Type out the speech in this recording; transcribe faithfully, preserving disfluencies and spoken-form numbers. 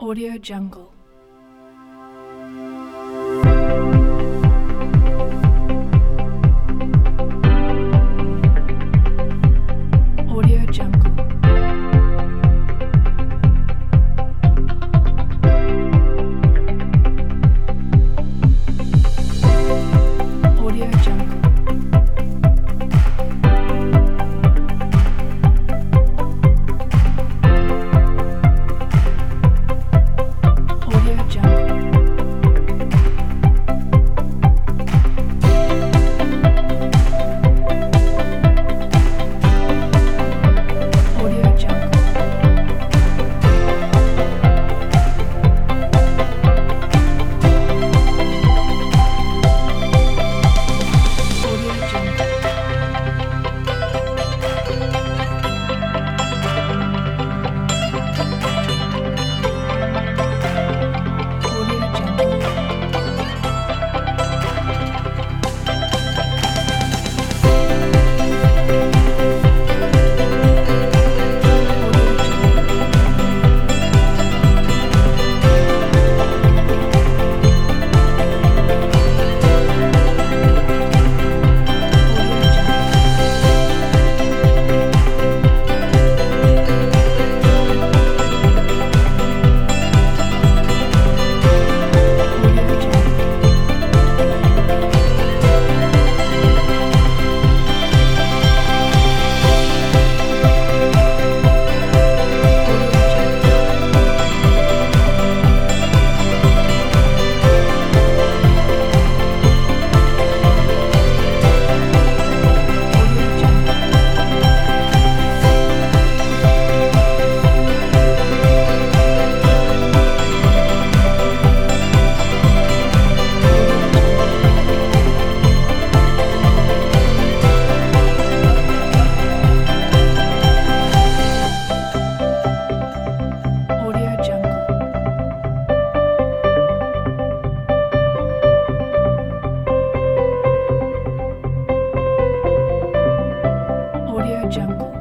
Audio Jungle. Audio Jungle. Audio Jungle. Audio Jungle. Audio Jungle. Audio Jungle. Audio Jungle. Audio Jungle. Audio Jungle. Audio Jungle. Audio Jungle. Audio Jungle. Audio Jungle. Audio Jungle.